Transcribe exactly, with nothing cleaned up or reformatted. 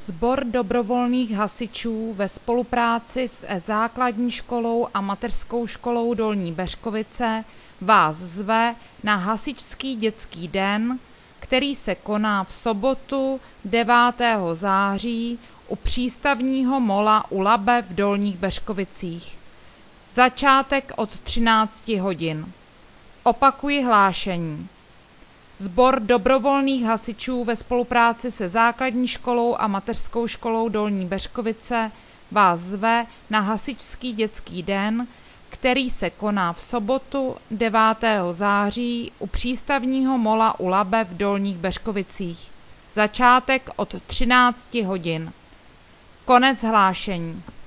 Sbor dobrovolných hasičů ve spolupráci se Základní školou a Mateřskou školou Dolní Beřkovice vás zve na hasičský dětský den, který se koná v sobotu devátého září u přístavního mola u Labe v Dolních Beřkovicích. Začátek od třinácti hodin. Opakuji hlášení. Sbor dobrovolných hasičů ve spolupráci se Základní školou a Mateřskou školou Dolní Beřkovice vás zve na hasičský dětský den, který se koná v sobotu devátého září u přístavního mola u Labe v Dolních Beřkovicích. Začátek od třinácti hodin. Konec hlášení.